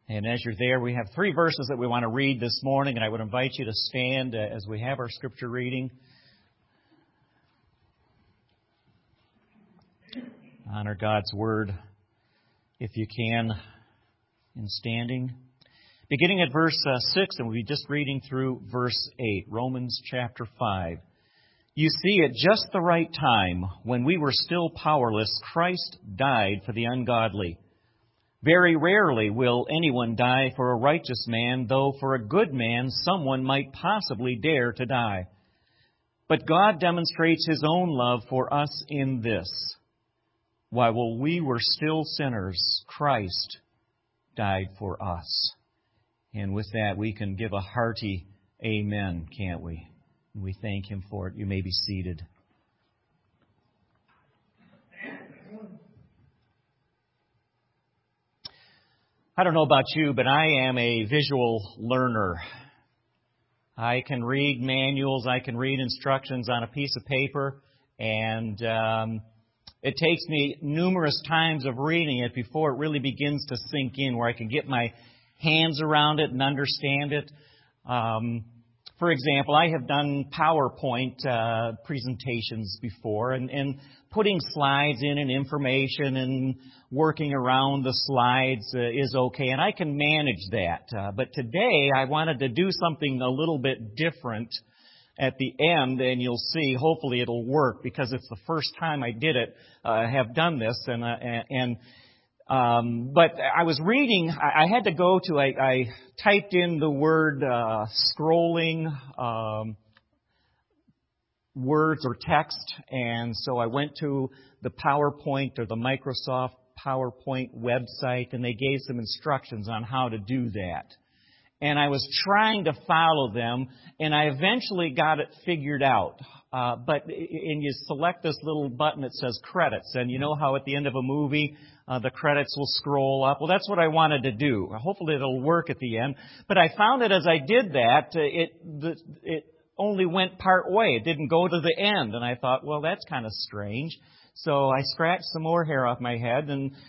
And as you're there, we have 3 verses that we want to read this morning, and I would invite you to stand as we have our scripture reading. Honor God's Word, if you can, in standing. Beginning at verse 6, and we'll be just reading through verse 8, Romans chapter 5. You see, at just the right time, when we were still powerless, Christ died for the ungodly. Very rarely will anyone die for a righteous man, though for a good man someone might possibly dare to die. But God demonstrates His own love for us in this: while we were still sinners, Christ died for us. And with that, we can give a hearty amen, can't we? We thank Him for it. You may be seated. I don't know about you, but I am a visual learner. I can read manuals, I can read instructions on a piece of paper, and it takes me numerous times of reading it before it really begins to sink in, where I can get my hands around it and understand it. For example, I have done PowerPoint presentations before, and putting slides in and information and working around the slides is okay, and I can manage that. But today I wanted to do something a little bit different at the end, and you'll see, hopefully it'll work, because it's the first time I did it, have done this, but I was reading, I had to go to, I typed in the word scrolling words or text, and so I went to the PowerPoint or the Microsoft PowerPoint website, and they gave some instructions on how to do that. And I was trying to follow them, and I eventually got it figured out. And you select this little button that says credits, and you know how at the end of a movie, the credits will scroll up. Well, that's what I wanted to do. Hopefully it'll work at the end. But I found that as I did that, it only went part way. It didn't go to the end. And I thought, well, that's kind of strange. So I scratched some more hair off my head,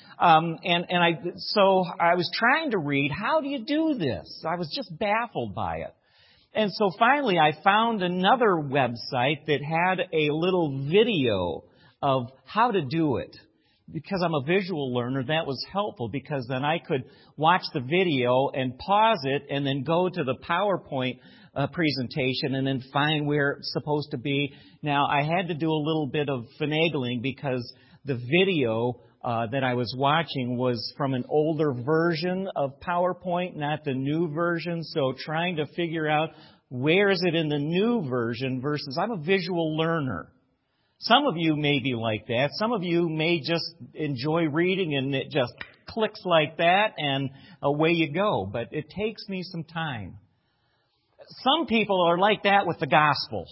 so I was trying to read, how do you do this? I was just baffled by it. And so finally I found another website that had a little video of how to do it. Because I'm a visual learner, that was helpful, because then I could watch the video and pause it and then go to the PowerPoint presentation and then find where it's supposed to be. Now, I had to do a little bit of finagling, because the video that I was watching was from an older version of PowerPoint, not the new version. So trying to figure out where is it in the new version versus, I'm a visual learner. Some of you may be like that. Some of you may just enjoy reading and it just clicks like that and away you go. But it takes me some time. Some people are like that with the gospel.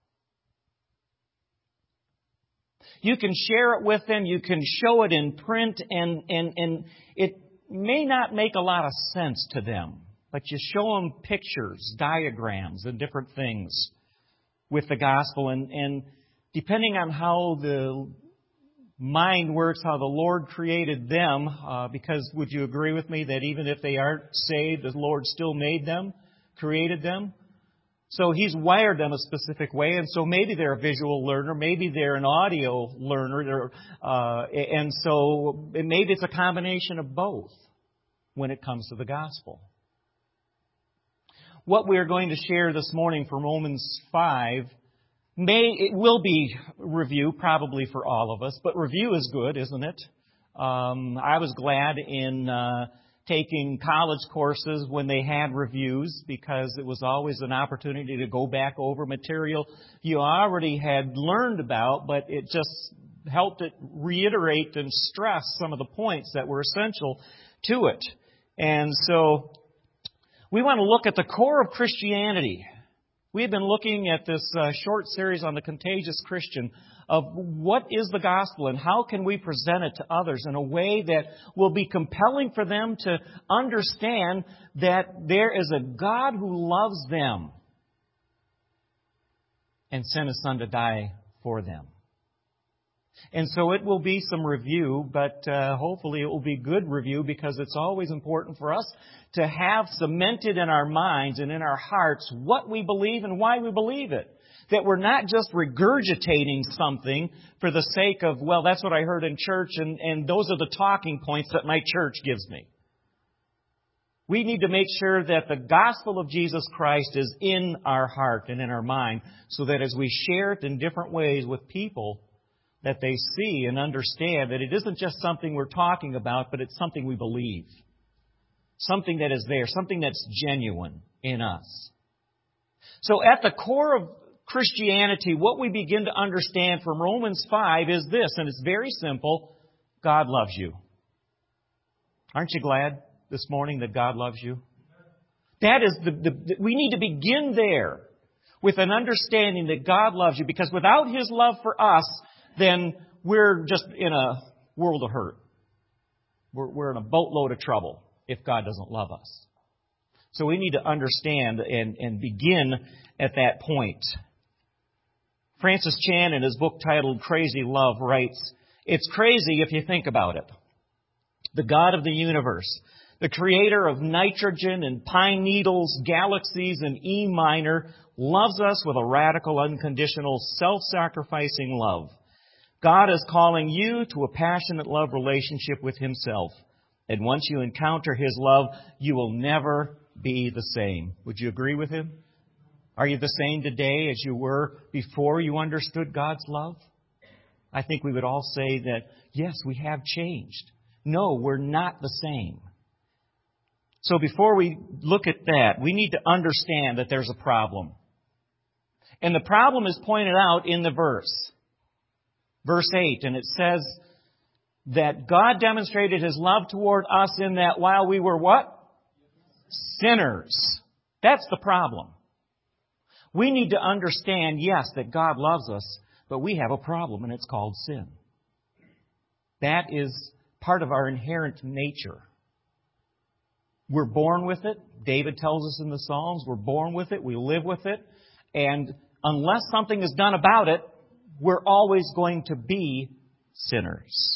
You can share it with them, you can show it in print, and it may not make a lot of sense to them. But you show them pictures, diagrams, and different things with the gospel. And depending on how the mind works, how the Lord created them, because would you agree with me that even if they aren't saved, the Lord still made them, created them? So He's wired them a specific way, and so maybe they're a visual learner, maybe they're an audio learner, and so maybe it's a combination of both when it comes to the gospel. What we're going to share this morning from Romans 5 it will be review, probably for all of us, but review is good, isn't it? I was glad in taking college courses when they had reviews, because it was always an opportunity to go back over material you already had learned about, but it just helped it reiterate and stress some of the points that were essential to it. And so we want to look at the core of Christianity. We've been looking at this short series on the contagious Christian, of what is the gospel and how can we present it to others in a way that will be compelling for them to understand that there is a God who loves them and sent His Son to die for them. And so it will be some review, but hopefully it will be good review, because it's always important for us to have cemented in our minds and in our hearts what we believe and why we believe it. That we're not just regurgitating something for the sake of, well, that's what I heard in church, and those are the talking points that my church gives me. We need to make sure that the gospel of Jesus Christ is in our heart and in our mind, so that as we share it in different ways with people, that they see and understand that it isn't just something we're talking about, but it's something we believe. Something that is there, something that's genuine in us. So at the core of Christianity, what we begin to understand from Romans 5 is this, and it's very simple: God loves you. Aren't you glad this morning that God loves you? That is we need to begin there with an understanding that God loves you, because without His love for us, then we're just in a world of hurt. We're in a boatload of trouble if God doesn't love us. So we need to understand and begin at that point. Francis Chan, in his book titled Crazy Love, writes, "It's crazy if you think about it. The God of the universe, the creator of nitrogen and pine needles, galaxies and E minor, loves us with a radical, unconditional, self-sacrificing love. God is calling you to a passionate love relationship with Himself. And once you encounter His love, you will never be the same." Would you agree with him? Are you the same today as you were before you understood God's love? I think we would all say that, yes, we have changed. No, we're not the same. So before we look at that, we need to understand that there's a problem. And the problem is pointed out in the verse. Verse 8, and it says that God demonstrated His love toward us in that while we were what? Sinners. That's the problem. We need to understand, yes, that God loves us, but we have a problem, and it's called sin. That is part of our inherent nature. We're born with it. David tells us in the Psalms, we're born with it, we live with it, and unless something is done about it, we're always going to be sinners.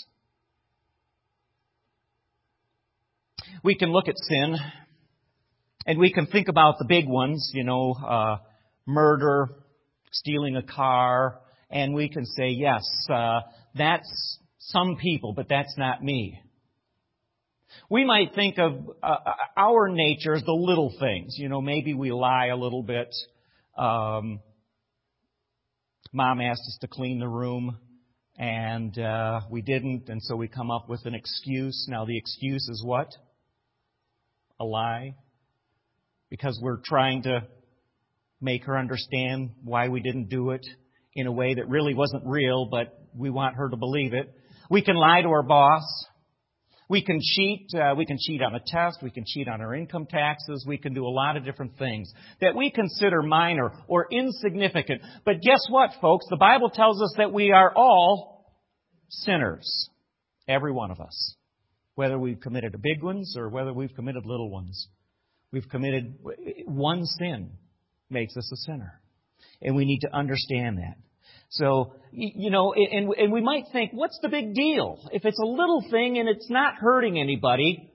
We can look at sin, and we can think about the big ones, murder, stealing a car, and we can say, yes, that's some people, but that's not me. We might think of our nature as the little things. Maybe we lie a little bit. Mom asked us to clean the room, and we didn't, and so we come up with an excuse. Now, the excuse is what? A lie. Because we're trying to make her understand why we didn't do it in a way that really wasn't real, but we want her to believe it. We can lie to our boss. We can cheat. We can cheat on a test. We can cheat on our income taxes. We can do a lot of different things that we consider minor or insignificant. But guess what, folks? The Bible tells us that we are all sinners. Every one of us. Whether we've committed the big ones or whether we've committed little ones. We've committed one sin makes us a sinner. And we need to understand that. So, and we might think, what's the big deal? If it's a little thing and it's not hurting anybody,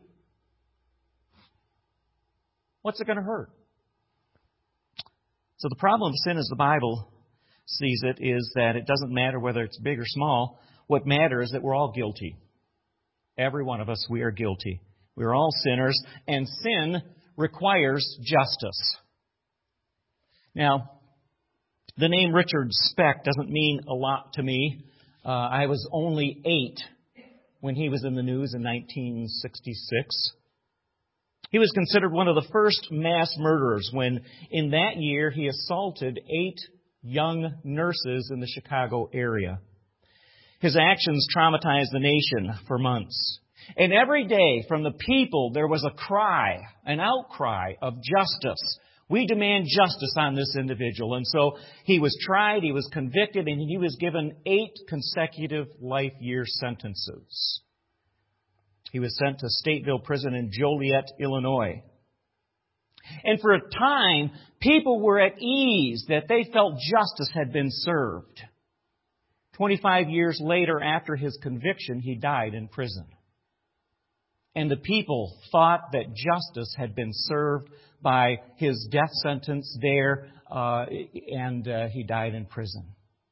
what's it going to hurt? So the problem of sin, as the Bible sees it, is that it doesn't matter whether it's big or small. What matters is that we're all guilty. Every one of us, we are guilty. We're all sinners, and sin requires justice. Now, the name Richard Speck doesn't mean a lot to me. I was only 8 when he was in the news in 1966. He was considered one of the first mass murderers when, in that year, he assaulted 8 young nurses in the Chicago area. His actions traumatized the nation for months. And every day from the people, there was a cry, an outcry of justice. We demand justice on this individual. And so he was tried, he was convicted, and he was given 8 consecutive life year sentences. He was sent to Stateville Prison in Joliet, Illinois. And for a time, people were at ease that they felt justice had been served. 25 years later, after his conviction, he died in prison. And the people thought that justice had been served by his death sentence there, and he died in prison.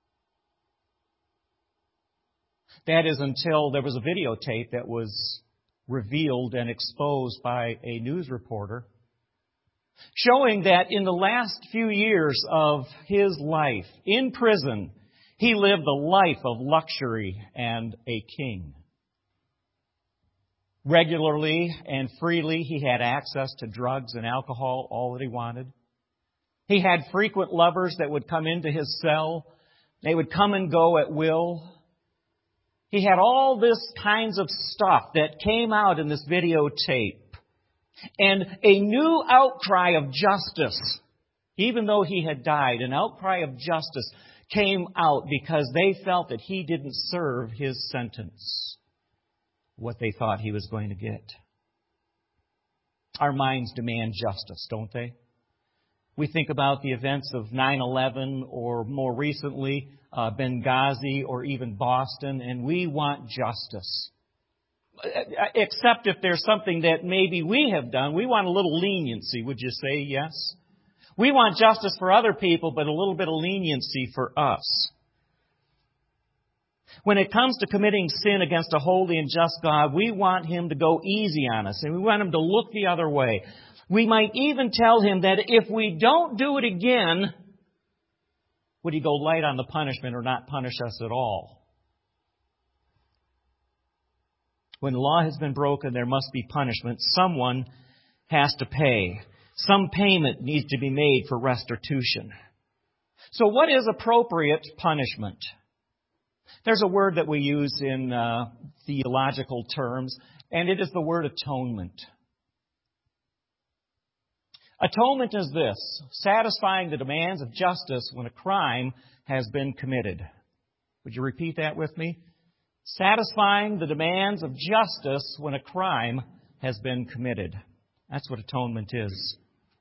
That is until there was a videotape that was revealed and exposed by a news reporter, showing that in the last few years of his life in prison, he lived a life of luxury and a king. Regularly and freely, he had access to drugs and alcohol, all that he wanted. He had frequent lovers that would come into his cell. They would come and go at will. He had all this kinds of stuff that came out in this videotape. And a new outcry of justice, even though he had died, an outcry of justice came out because they felt that he didn't serve his sentence, what they thought he was going to get. Our minds demand justice, don't they? We think about the events of 9/11 or more recently Benghazi or even Boston, and we want justice. Except if there's something that maybe we have done, we want a little leniency. Would you say yes? We want justice for other people, but a little bit of leniency for us. When it comes to committing sin against a holy and just God, we want Him to go easy on us, and we want Him to look the other way. We might even tell Him that if we don't do it again, would He go light on the punishment or not punish us at all? When the law has been broken, there must be punishment. Someone has to pay. Some payment needs to be made for restitution. So what is appropriate punishment? There's a word that we use in theological terms, and it is the word atonement. Atonement is this: satisfying the demands of justice when a crime has been committed. Would you repeat that with me? Satisfying the demands of justice when a crime has been committed. That's what atonement is.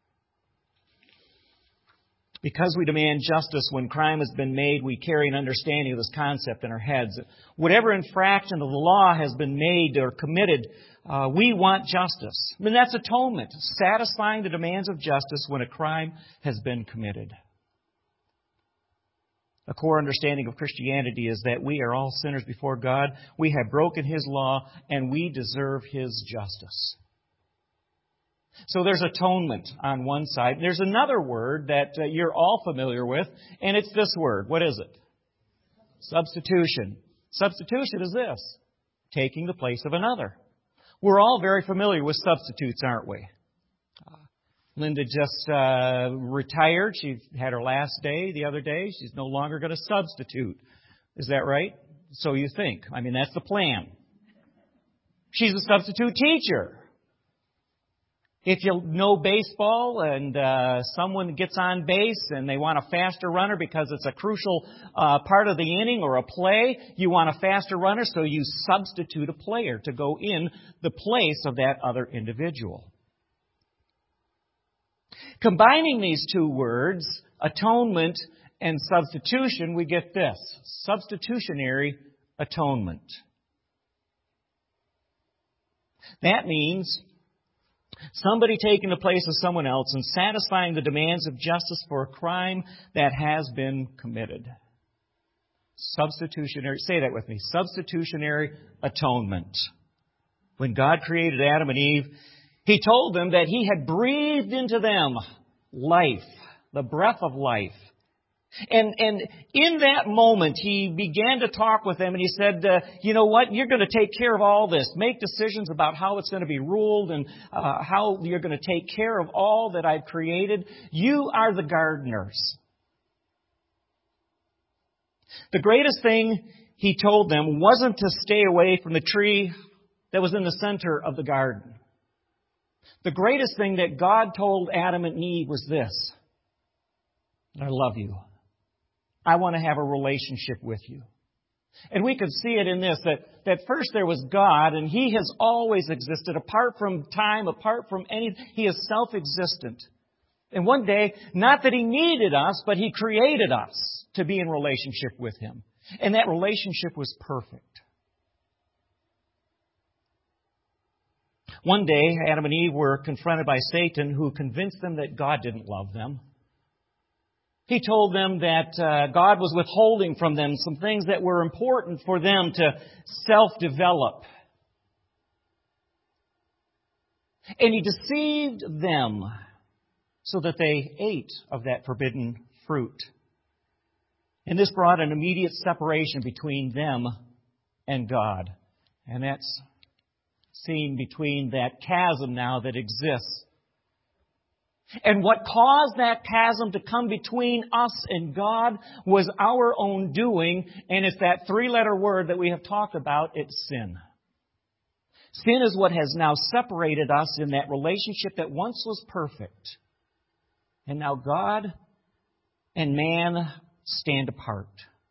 Because we demand justice when crime has been made, we carry an understanding of this concept in our heads. Whatever infraction of the law has been made or committed, we want justice. I mean, that's atonement, satisfying the demands of justice when a crime has been committed. A core understanding of Christianity is that we are all sinners before God. We have broken His law, and we deserve His justice. So there's atonement on one side. There's another word that you're all familiar with, and it's this word. What is it? Substitution. Substitution is this: taking the place of another. We're all very familiar with substitutes, aren't we? Linda just retired. She had her last day the other day. She's no longer going to substitute. Is that right? So you think. I mean, that's the plan. She's a substitute teacher. If you know baseball and someone gets on base and they want a faster runner because it's a crucial part of the inning or a play, you want a faster runner, so you substitute a player to go in the place of that other individual. Combining these two words, atonement and substitution, we get this: substitutionary atonement. That means somebody taking the place of someone else and satisfying the demands of justice for a crime that has been committed. Substitutionary, say that with me, substitutionary atonement. When God created Adam and Eve, He told them that He had breathed into them life, the breath of life. And in that moment, He began to talk with them, and He said, you know what, you're going to take care of all this. Make decisions about how it's going to be ruled and how you're going to take care of all that I've created. You are the gardeners. The greatest thing He told them wasn't to stay away from the tree that was in the center of the garden. The greatest thing that God told Adam and Eve was this: I love you. I want to have a relationship with you. And we could see it in this, that first there was God, and He has always existed, apart from time, apart from anything. He is self-existent. And one day, not that He needed us, but He created us. to be in relationship with Him. And that relationship was perfect. One day, Adam and Eve were confronted by Satan, who convinced them that God didn't love them. He told them that God was withholding from them some things that were important for them to self-develop. And He deceived them so that they ate of that forbidden fruit. And this brought an immediate separation between them and God. And that's seen between that chasm now that exists. And what caused that chasm to come between us and God was our own doing, and it's that three-letter word that we have talked about, it's sin. Sin is what has now separated us in that relationship that once was perfect. And now God and man stand apart.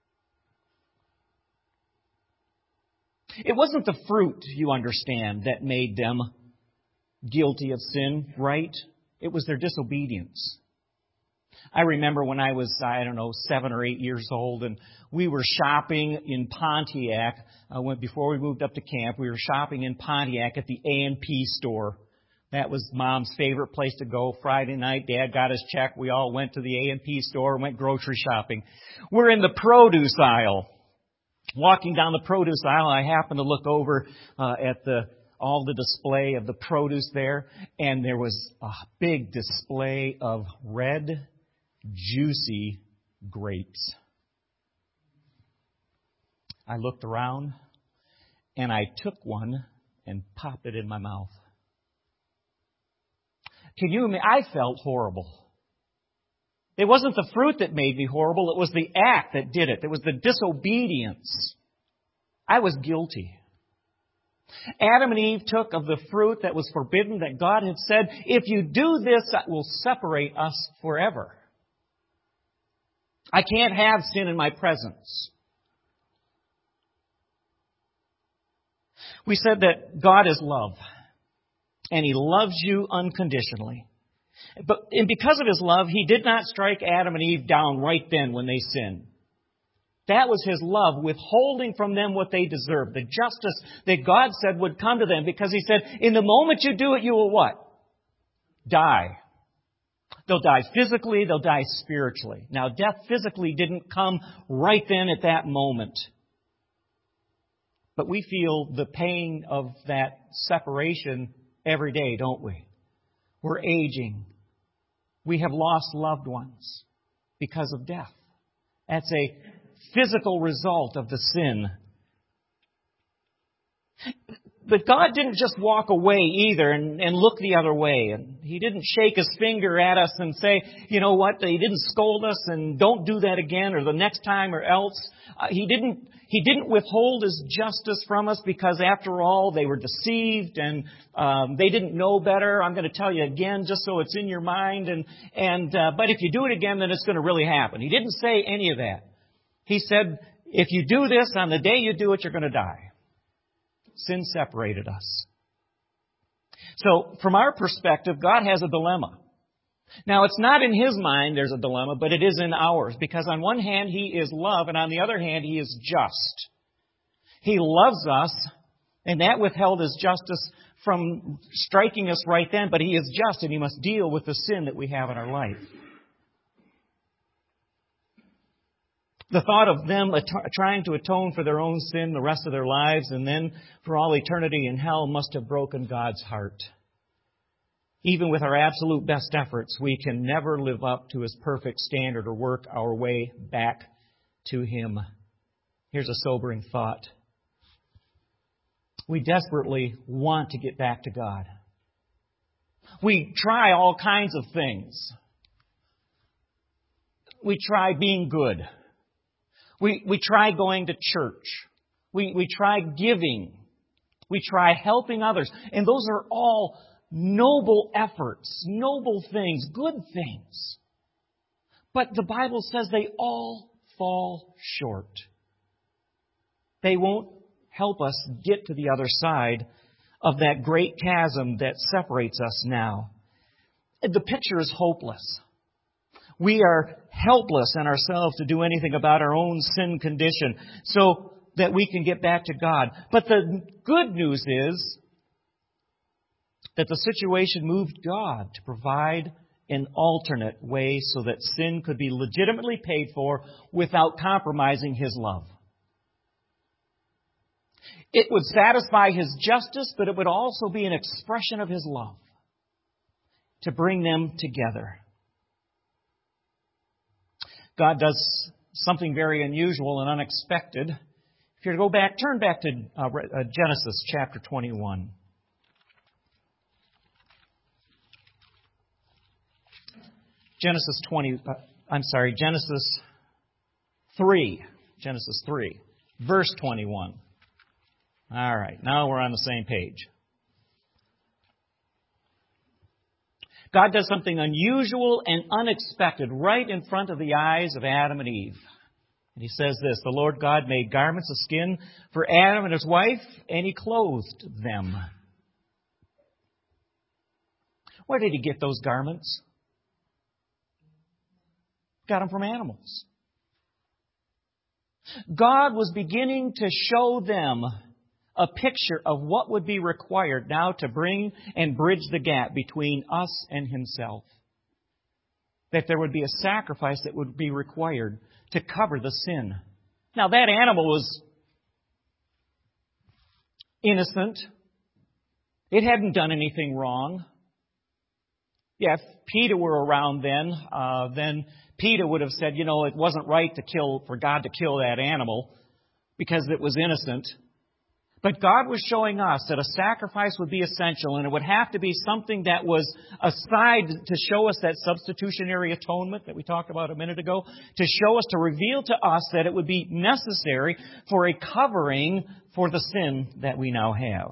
It wasn't the fruit, you understand, that made them guilty of sin, right? It was their disobedience. I remember when I was, 7 or 8 years old, and we were shopping in Pontiac. Before we moved up to camp, we were shopping in Pontiac at the A&P store. That was Mom's favorite place to go. Friday night, Dad got his check. We all went to the A&P store and went grocery shopping. We're in the produce aisle. Walking down the produce aisle, I happened to look over at all the display of the produce there, and there was a big display of red, juicy grapes. I looked around, and I took one and popped it in my mouth. Can you imagine? I felt horrible. It wasn't the fruit that made me horrible. It was the act that did it. It was the disobedience. I was guilty. Adam and Eve took of the fruit that was forbidden, that God had said, if you do this, that will separate us forever. I can't have sin in my presence. We said that God is love, and He loves you unconditionally. And because of His love, He did not strike Adam and Eve down right then when they sinned. That was His love, withholding from them what they deserved, the justice that God said would come to them, because He said, in the moment you do it, you will what? Die. They'll die physically, they'll die spiritually. Now, death physically didn't come right then at that moment. But we feel the pain of that separation every day, don't we? We're aging. We have lost loved ones because of death. That's a physical result of the sin. But God didn't just walk away either and look the other way. And He didn't shake His finger at us and say, you know what, He didn't scold us and don't do that again or the next time or else. He didn't withhold His justice from us because after all they were deceived and they didn't know better. I'm going to tell you again just so it's in your mind. But if you do it again, then it's going to really happen. He didn't say any of that. He said, if you do this, on the day you do it, you're going to die. Sin separated us. So, from our perspective, God has a dilemma. Now, it's not in His mind there's a dilemma, but it is in ours. Because on one hand, He is love, and on the other hand, He is just. He loves us, and that withheld His justice from striking us right then, but He is just, and He must deal with the sin that we have in our life. The thought of them trying to atone for their own sin the rest of their lives and then for all eternity in hell must have broken God's heart. Even with our absolute best efforts, we can never live up to His perfect standard or work our way back to Him. Here's a sobering thought. We desperately want to get back to God. We try all kinds of things. We try being good. We try going to church. We try giving. We try helping others. And those are all noble efforts, noble things, good things. But the Bible says they all fall short. They won't help us get to the other side of that great chasm that separates us now. The picture is hopeless. We are helpless in ourselves to do anything about our own sin condition so that we can get back to God. But the good news is that the situation moved God to provide an alternate way so that sin could be legitimately paid for without compromising His love. It would satisfy His justice, but it would also be an expression of His love to bring them together. God does something very unusual and unexpected. If you're to go back, turn back to Genesis chapter 21. Genesis 3. Genesis 3, verse 21. All right, now we're on the same page. God does something unusual and unexpected right in front of the eyes of Adam and Eve. And He says this, the Lord God made garments of skin for Adam and his wife, and He clothed them. Where did He get those garments? Got them from animals. God was beginning to show them a picture of what would be required now to bring and bridge the gap between us and Himself. That there would be a sacrifice that would be required to cover the sin. Now that animal was innocent. It hadn't done anything wrong. Yeah, if PETA were around then PETA would have said, it wasn't right for God to kill that animal because it was innocent. But God was showing us that a sacrifice would be essential, and it would have to be something that was aside to show us that substitutionary atonement that we talked about a minute ago, to show us, to reveal to us that it would be necessary for a covering for the sin that we now have.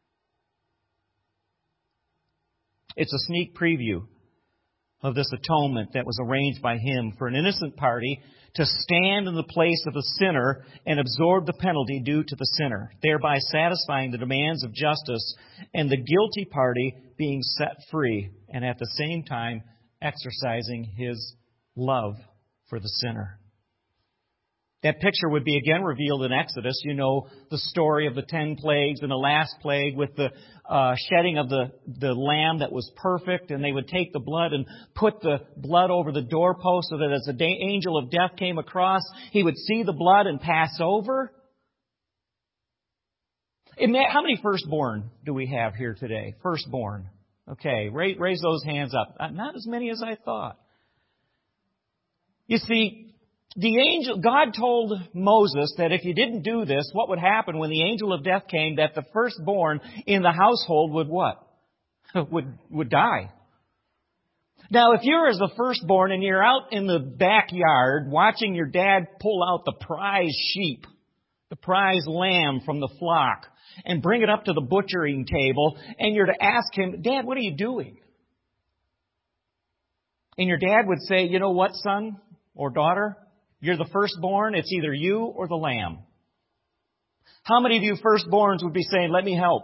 It's a sneak preview of this atonement that was arranged by Him for an innocent party to stand in the place of the sinner and absorb the penalty due to the sinner, thereby satisfying the demands of justice and the guilty party being set free, and at the same time exercising His love for the sinner. That picture would be again revealed in Exodus. You know the story of the 10 plagues and the last plague with the shedding of the lamb that was perfect. And they would take the blood and put the blood over the doorpost so that as the angel of death came across, he would see the blood and pass over. How many firstborn do we have here today? Firstborn. Okay, raise those hands up. Not as many as I thought. You see, God told Moses that if you didn't do this, what would happen when the angel of death came, that the firstborn in the household would what? would die. Now, if you're as the firstborn and you're out in the backyard watching your dad pull out the prize sheep, the prize lamb from the flock, and bring it up to the butchering table, and you're to ask him, Dad, what are you doing? And your dad would say, you know what, son or daughter? You're the firstborn. It's either you or the lamb. How many of you firstborns would be saying, let me help?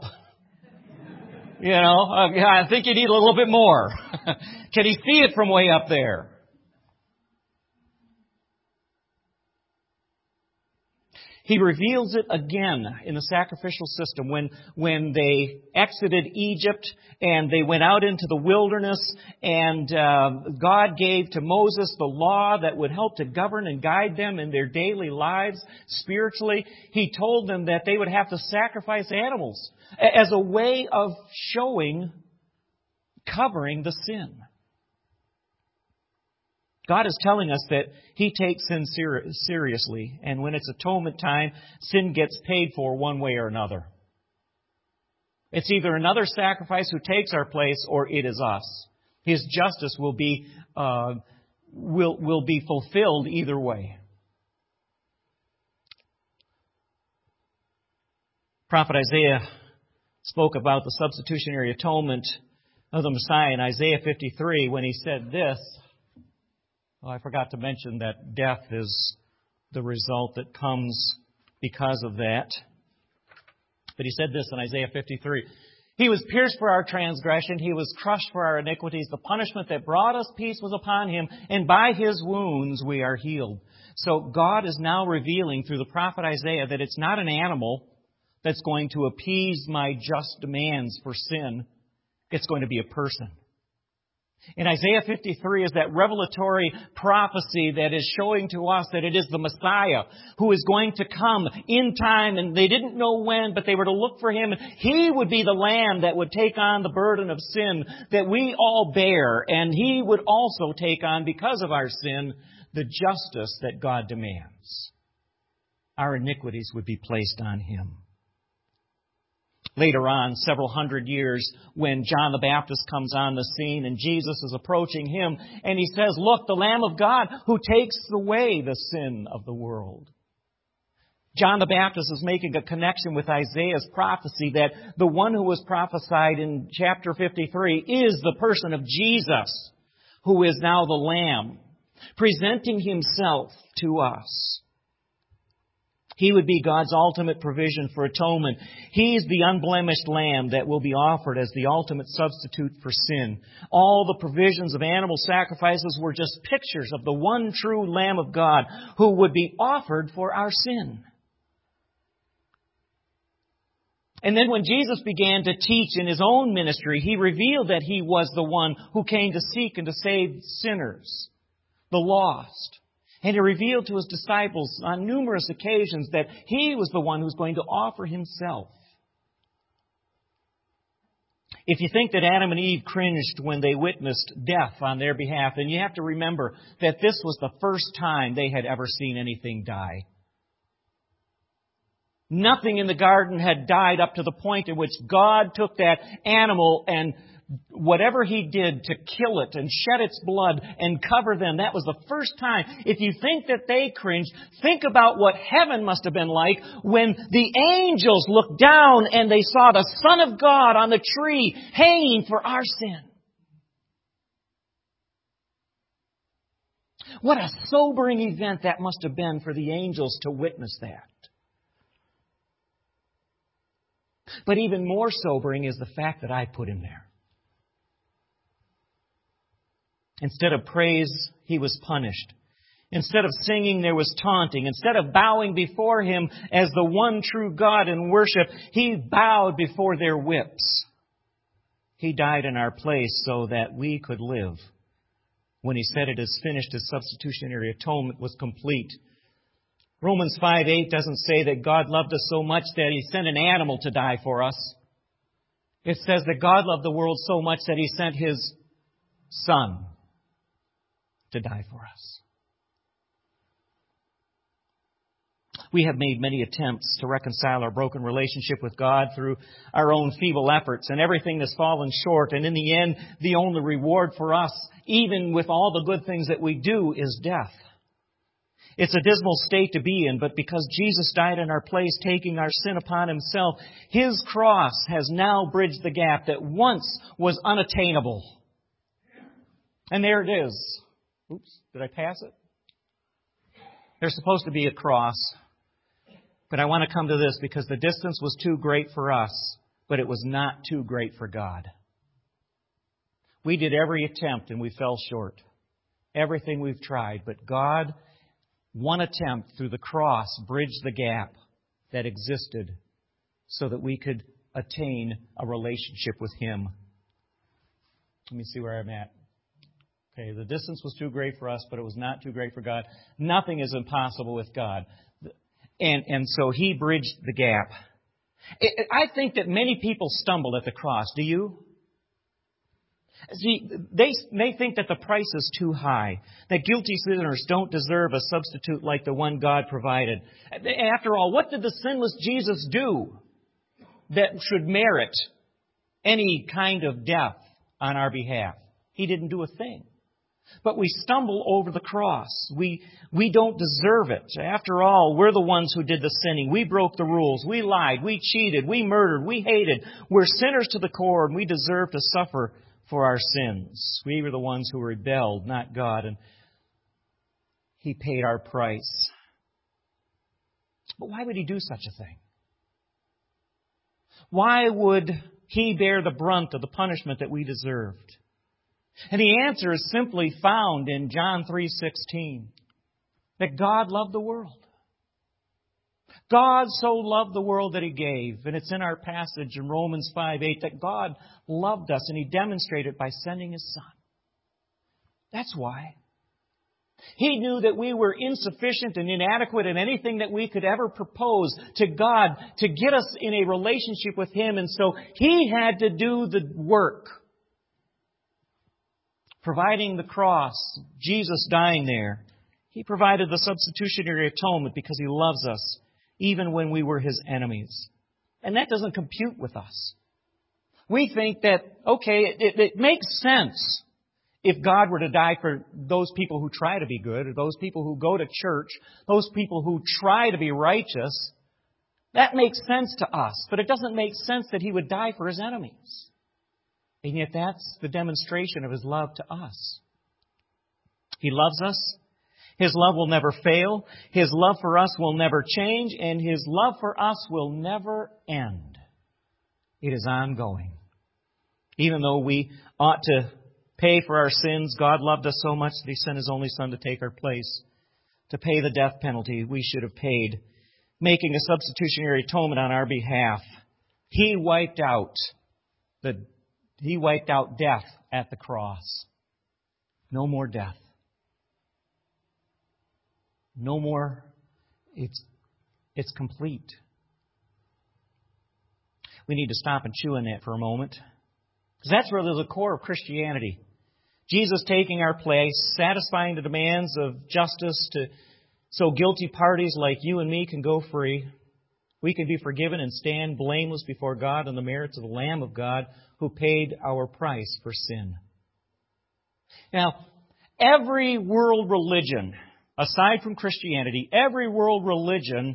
I think you need a little bit more. Can he see it from way up there? He reveals it again in the sacrificial system when they exited Egypt and they went out into the wilderness, and God gave to Moses the law that would help to govern and guide them in their daily lives spiritually. He told them that they would have to sacrifice animals as a way of covering the sin. God is telling us that He takes sin seriously, and when it's atonement time, sin gets paid for one way or another. It's either another sacrifice who takes our place, or it is us. His justice will be fulfilled either way. Prophet Isaiah spoke about the substitutionary atonement of the Messiah in Isaiah 53 when he said this. Oh, I forgot to mention that death is the result that comes because of that. But he said this in Isaiah 53. He was pierced for our transgression. He was crushed for our iniquities. The punishment that brought us peace was upon Him, and by His wounds we are healed. So God is now revealing through the prophet Isaiah that it's not an animal that's going to appease my just demands for sin. It's going to be a person. In Isaiah 53 is that revelatory prophecy that is showing to us that it is the Messiah who is going to come in time, and they didn't know when, but they were to look for Him. He would be the Lamb that would take on the burden of sin that we all bear, and He would also take on, because of our sin, the justice that God demands. Our iniquities would be placed on Him. Later on, several hundred years, when John the Baptist comes on the scene and Jesus is approaching him, and he says, "Look, the Lamb of God who takes away the sin of the world." John the Baptist is making a connection with Isaiah's prophecy that the one who was prophesied in chapter 53 is the person of Jesus, who is now the Lamb, presenting Himself to us. He would be God's ultimate provision for atonement. He's the unblemished lamb that will be offered as the ultimate substitute for sin. All the provisions of animal sacrifices were just pictures of the one true Lamb of God who would be offered for our sin. And then when Jesus began to teach in His own ministry, He revealed that He was the one who came to seek and to save sinners, the lost. And He revealed to His disciples on numerous occasions that He was the one who's going to offer Himself. If you think that Adam and Eve cringed when they witnessed death on their behalf, then you have to remember that this was the first time they had ever seen anything die. Nothing in the garden had died up to the point in which God took that animal and whatever He did to kill it and shed its blood and cover them, that was the first time. If you think that they cringed, think about what heaven must have been like when the angels looked down and they saw the Son of God on the tree hanging for our sin. What a sobering event that must have been for the angels to witness that. But even more sobering is the fact that I put Him there. Instead of praise, He was punished. Instead of singing, there was taunting. Instead of bowing before Him as the one true God in worship, He bowed before their whips. He died in our place so that we could live. When He said it is finished, His substitutionary atonement was complete. Romans 5:8 doesn't say that God loved us so much that He sent an animal to die for us. It says that God loved the world so much that He sent His Son to die for us. We have made many attempts to reconcile our broken relationship with God through our own feeble efforts, and everything has fallen short. And in the end, the only reward for us, even with all the good things that we do, is death. It's a dismal state to be in, but because Jesus died in our place, taking our sin upon Himself, His cross has now bridged the gap that once was unattainable. And there it is. Oops, did I pass it? There's supposed to be a cross. But I want to come to this because the distance was too great for us, but it was not too great for God. We did every attempt and we fell short. Everything we've tried, but God, one attempt through the cross, bridged the gap that existed so that we could attain a relationship with Him. Let me see where I'm at. Okay, the distance was too great for us, but it was not too great for God. Nothing is impossible with God. And so He bridged the gap. I think that many people stumble at the cross. Do you? See, they think that the price is too high, that guilty sinners don't deserve a substitute like the one God provided. After all, what did the sinless Jesus do that should merit any kind of death on our behalf? He didn't do a thing. But we stumble over the cross. We don't deserve it. After all, we're the ones who did the sinning. We broke the rules. We lied. We cheated. We murdered. We hated. We're sinners to the core, and we deserve to suffer for our sins. We were the ones who rebelled, not God, and He paid our price. But why would He do such a thing? Why would He bear the brunt of the punishment that we deserved? And the answer is simply found in John 3:16. That God loved the world. God so loved the world that He gave. And it's in our passage in Romans 5:8 that God loved us and He demonstrated it by sending His Son. That's why. He knew that we were insufficient and inadequate in anything that we could ever propose to God to get us in a relationship with Him. And so He had to do the work. Providing the cross, Jesus dying there. He provided the substitutionary atonement because He loves us, even when we were His enemies. And that doesn't compute with us. We think that, okay, it makes sense if God were to die for those people who try to be good, or those people who go to church, those people who try to be righteous. That makes sense to us, but it doesn't make sense that He would die for His enemies. And yet that's the demonstration of His love to us. He loves us. His love will never fail. His love for us will never change. And His love for us will never end. It is ongoing. Even though we ought to pay for our sins, God loved us so much that He sent His only Son to take our place, to pay the death penalty we should have paid, making a substitutionary atonement on our behalf. He wiped out death at the cross. No more death. No more. It's complete. We need to stop and chew on that for a moment. Because that's really the core of Christianity. Jesus taking our place, satisfying the demands of justice so guilty parties like you and me can go free. We can be forgiven and stand blameless before God on the merits of the Lamb of God who paid our price for sin. Now, every world religion, aside from Christianity, every world religion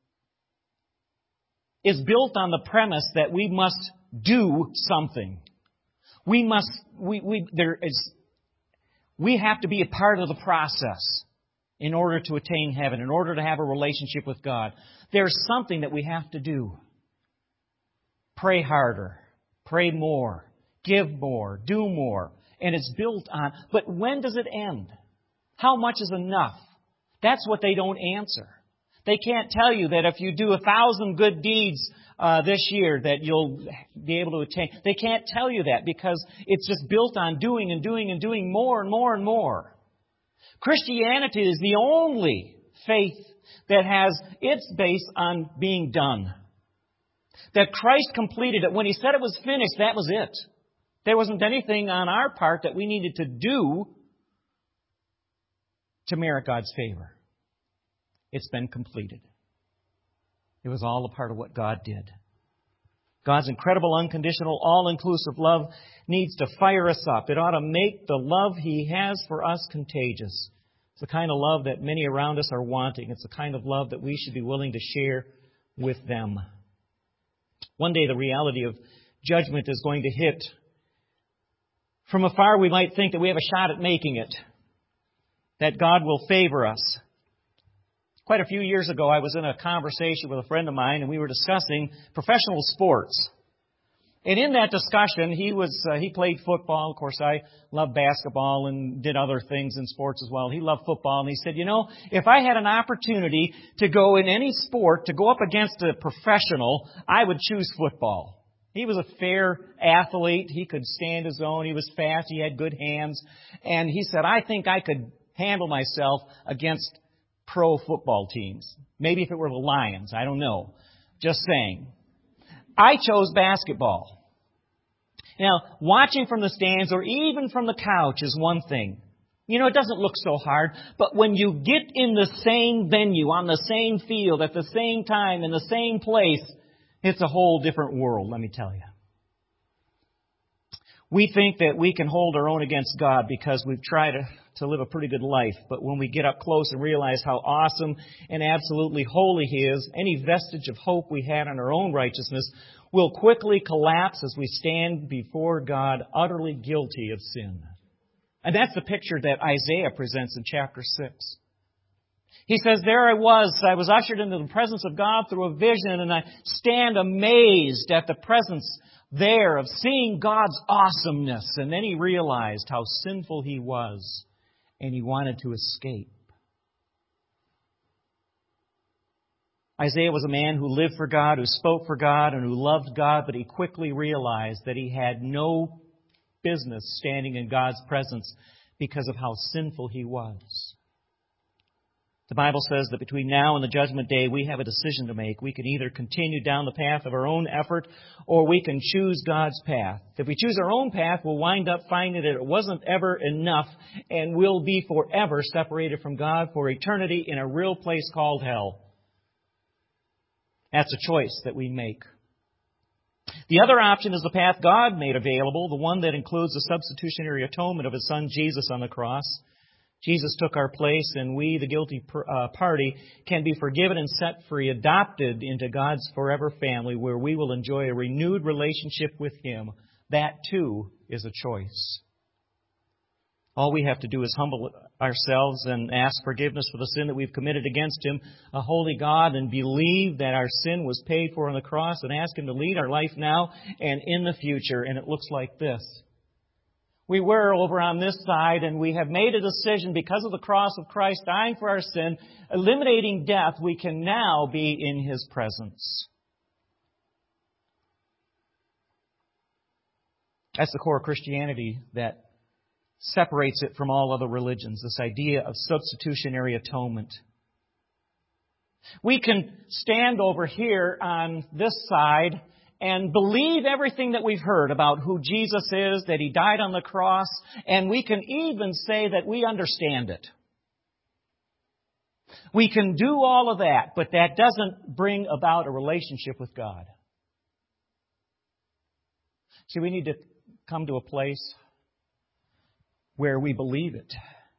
is built on the premise that we must do something. We have to be a part of the process in order to attain heaven, in order to have a relationship with God. There's something that we have to do. Pray harder, pray more, give more, do more. And it's built on. But when does it end? How much is enough? That's what they don't answer. They can't tell you that if you do 1,000 good deeds this year that you'll be able to attain. They can't tell you that because it's just built on doing and doing and doing more and more and more. Christianity is the only faith that has its base on being done. That Christ completed it. When He said it was finished, that was it. There wasn't anything on our part that we needed to do to merit God's favor. It's been completed. It was all a part of what God did. God's incredible, unconditional, all-inclusive love needs to fire us up. It ought to make the love He has for us contagious. It's the kind of love that many around us are wanting. It's the kind of love that we should be willing to share with them. One day the reality of judgment is going to hit. From afar we might think that we have a shot at making it, that God will favor us. Quite a few years ago, I was in a conversation with a friend of mine, and we were discussing professional sports. And in that discussion, he played football. Of course, I love basketball and did other things in sports as well. He loved football, and he said, if I had an opportunity to go in any sport, to go up against a professional, I would choose football. He was a fair athlete. He could stand his own. He was fast. He had good hands. And he said, I think I could handle myself against pro football teams. Maybe if it were the Lions. I don't know. Just saying. I chose basketball. Now, watching from the stands or even from the couch is one thing. It doesn't look so hard. But when you get in the same venue, on the same field, at the same time, in the same place, it's a whole different world, let me tell you. We think that we can hold our own against God because we've tried to live a pretty good life. But when we get up close and realize how awesome and absolutely holy He is, any vestige of hope we had in our own righteousness will quickly collapse as we stand before God utterly guilty of sin. And that's the picture that Isaiah presents in chapter 6. He says, there I was ushered into the presence of God through a vision, and I stand amazed at the presence there of seeing God's awesomeness. And then he realized how sinful he was, and he wanted to escape. Isaiah was a man who lived for God, who spoke for God, and who loved God, but he quickly realized that he had no business standing in God's presence because of how sinful he was. The Bible says that between now and the judgment day, we have a decision to make. We can either continue down the path of our own effort, or we can choose God's path. If we choose our own path, we'll wind up finding that it wasn't ever enough, and we'll be forever separated from God for eternity in a real place called hell. That's a choice that we make. The other option is the path God made available, the one that includes the substitutionary atonement of His Son Jesus on the cross. Jesus took our place, and we, the guilty party, can be forgiven and set free, adopted into God's forever family, where we will enjoy a renewed relationship with Him. That, too, is a choice. All we have to do is humble ourselves and ask forgiveness for the sin that we've committed against Him, a holy God, and believe that our sin was paid for on the cross, and ask Him to lead our life now and in the future. And it looks like this. We were over on this side, and we have made a decision because of the cross of Christ dying for our sin, eliminating death. We can now be in His presence. That's the core of Christianity that separates it from all other religions, this idea of substitutionary atonement. We can stand over here on this side and believe everything that we've heard about who Jesus is, that He died on the cross, and we can even say that we understand it. We can do all of that, but that doesn't bring about a relationship with God. See, we need to come to a place where we believe it.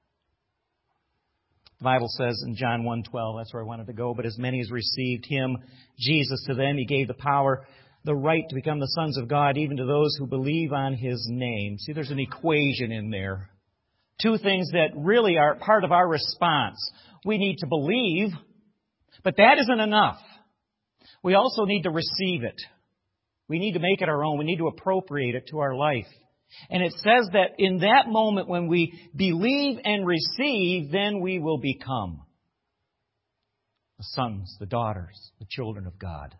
The Bible says in John 1:12, that's where I wanted to go, but as many as received Him, Jesus, to them He gave the power, the right to become the sons of God, even to those who believe on His name. See, there's an equation in there. Two things that really are part of our response. We need to believe, but that isn't enough. We also need to receive it. We need to make it our own. We need to appropriate it to our life. And it says that in that moment when we believe and receive, then we will become the sons, the daughters, the children of God.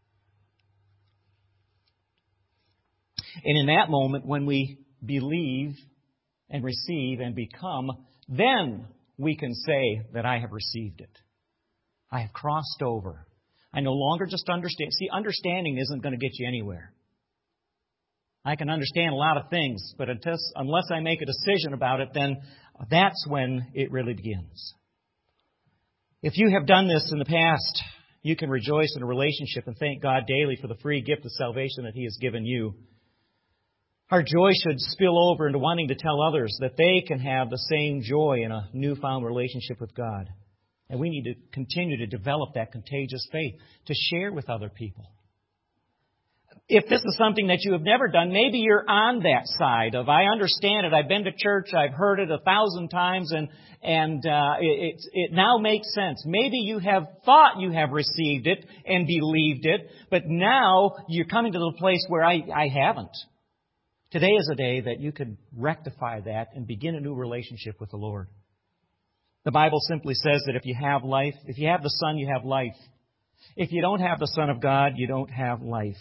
And in that moment when we believe and receive and become, then we can say that I have received it. I have crossed over. I no longer just understand. See, understanding isn't going to get you anywhere. I can understand a lot of things, but unless I make a decision about it, then that's when it really begins. If you have done this in the past, you can rejoice in a relationship and thank God daily for the free gift of salvation that He has given you. Our joy should spill over into wanting to tell others that they can have the same joy in a newfound relationship with God. And we need to continue to develop that contagious faith to share with other people. If this is something that you have never done, maybe you're on that side of, I understand it, I've been to church, I've heard it 1,000 times, and it now makes sense. Maybe you have thought you have received it and believed it, but now you're coming to the place where I haven't. Today is a day that you could rectify that and begin a new relationship with the Lord. The Bible simply says that if you have life, if you have the Son, you have life. If you don't have the Son of God, you don't have life.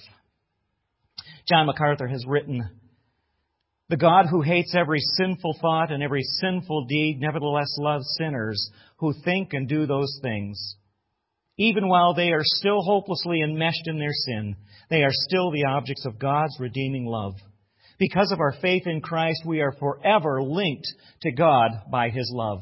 John MacArthur has written, "The God who hates every sinful thought and every sinful deed nevertheless loves sinners who think and do those things. Even while they are still hopelessly enmeshed in their sin, they are still the objects of God's redeeming love. Because of our faith in Christ, we are forever linked to God by His love.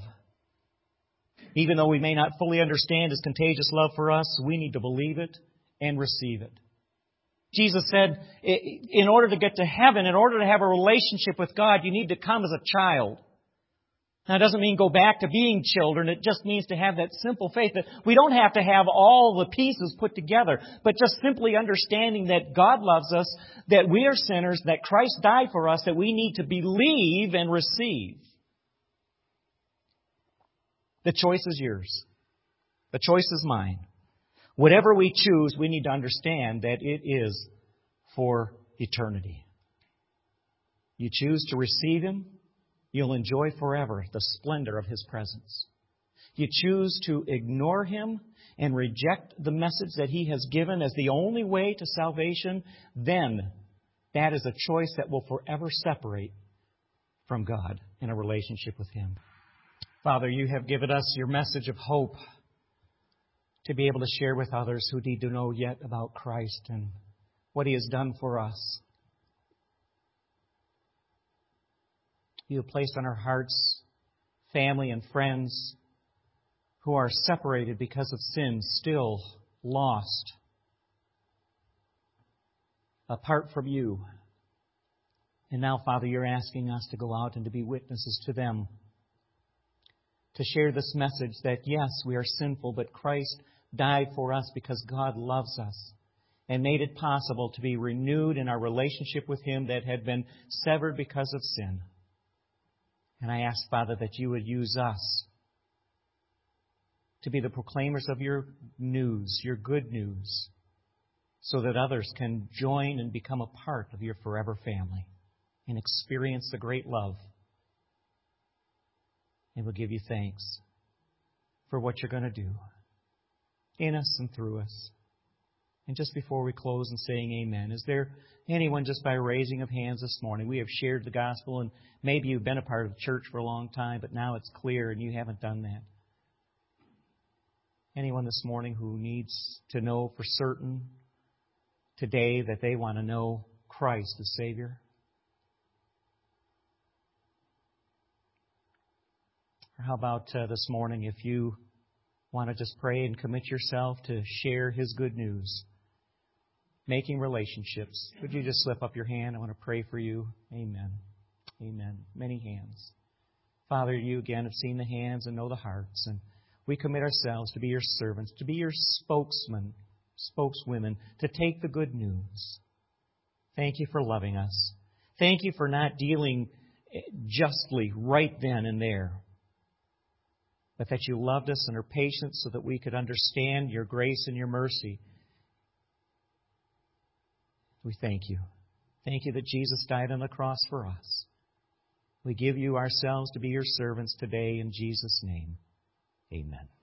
Even though we may not fully understand His contagious love for us, we need to believe it and receive it." Jesus said, in order to get to heaven, in order to have a relationship with God, you need to come as a child. Now, it doesn't mean go back to being children. It just means to have that simple faith that we don't have to have all the pieces put together, but just simply understanding that God loves us, that we are sinners, that Christ died for us, that we need to believe and receive. The choice is yours. The choice is mine. Whatever we choose, we need to understand that it is for eternity. You choose to receive Him, you'll enjoy forever the splendor of His presence. You choose to ignore Him and reject the message that He has given as the only way to salvation, then that is a choice that will forever separate from God in a relationship with Him. Father, You have given us Your message of hope to be able to share with others who need to know yet about Christ and what He has done for us. You have placed on our hearts family and friends who are separated because of sin, still lost, apart from You. And now, Father, You're asking us to go out and to be witnesses to them, to share this message that, yes, we are sinful, but Christ died for us because God loves us and made it possible to be renewed in our relationship with Him that had been severed because of sin. And I ask, Father, that You would use us to be the proclaimers of Your news, Your good news, so that others can join and become a part of Your forever family and experience the great love. And we'll give You thanks for what You're going to do in us and through us. And just before we close and saying amen, is there anyone just by raising of hands this morning? We have shared the gospel, and maybe you've been a part of the church for a long time, but now it's clear and you haven't done that. Anyone this morning who needs to know for certain today that they want to know Christ as Savior? Or how about this morning, if you want to just pray and commit yourself to share His good news, making relationships, would you just slip up your hand? I want to pray for you. Amen. Amen. Many hands. Father, You again have seen the hands and know the hearts, and we commit ourselves to be Your servants, to be Your spokesmen, spokeswomen, to take the good news. Thank You for loving us. Thank You for not dealing justly right then and there, but that You loved us and are patient so that we could understand Your grace and Your mercy. We thank You. Thank You that Jesus died on the cross for us. We give You ourselves to be Your servants today in Jesus' name. Amen.